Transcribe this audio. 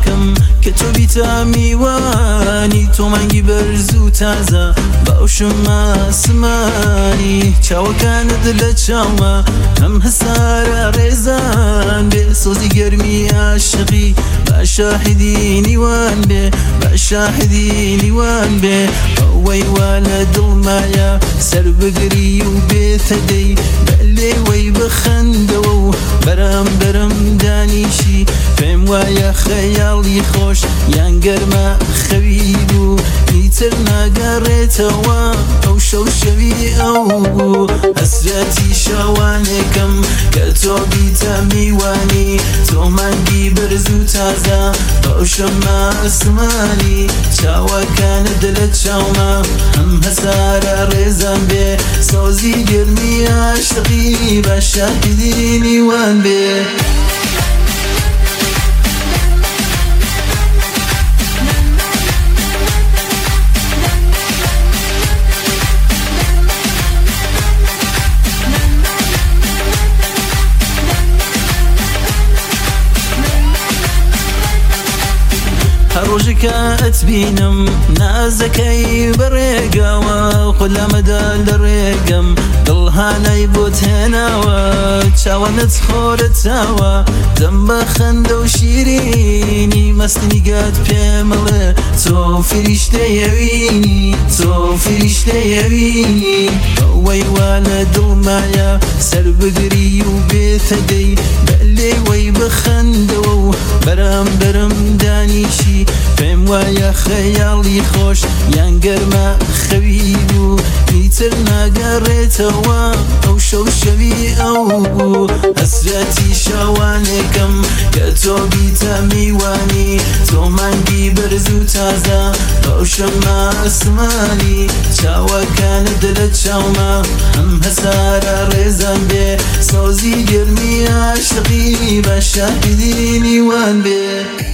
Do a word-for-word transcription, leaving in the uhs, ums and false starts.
شوانێکم کە تۆ بیتە میوانی تۆ مانگی بەرز و تازە بەوشم ئاسمانی چاوەکانت لە چاومە ئەم هەسارە ڕێزان بێ سۆزی گەرمی عاشقی با شاهدی نیوان بێ با شاهدی نیوان بێ ئەوەی وا لە دڵمایە سەر بگری و بێتە دەی بە لێوەی بخەندەوە و بەرەم بەرەم دانیشی پێم وایە خەیاڵی خۆش یان گەرمە خەوی بوو هیتر ناگەڕێتەوە ئەو شەو شەوی ئەو بوو هەسرەتی شەوانێکم کە تۆ بیتە میوانی تۆ مانگی بەرز و تازە بەو شەمە ئەسمانی چاوەکانت لە چاومە ئەم هەسارە ڕێزان بێ سۆزی گەرمی عاشقی بە شاهدی نیوان بێ هەر ڕۆژێکە ئەتبینم نازەکەی بەڕێگاوە خۆت لامەدا لە ڕێگەم دڵهانەی بۆت هێناوە چاوەنت خۆرەتاوە دەم بە خەندە و شیرینی مەستنیگات پێمەڵێ تۆ فریشتەیەوینی تۆ فریشتەیەوینی ئەوەی وا لە دڵمایە سەر بگری و بێتە دەی بە لێوەی بخەندەوە و بەرەم بەرەم دانیشی پێم وایە خەیاڵی خۆش یان گەرمە خەوی بوو هیتر ناگەڕێتەوە ئەو شەو شەوی ئەو بوو هەسرەتی شەوانێکم کە تۆ بیتە میوانی تۆ مانگی بەرز و تازە ئەو شەمە ئەسمانی چاوەکانت لە چاومە ئەم هەسارە ڕێزان بێ سۆزی گەرمی عاشقی بە شاهدی نیوان بێ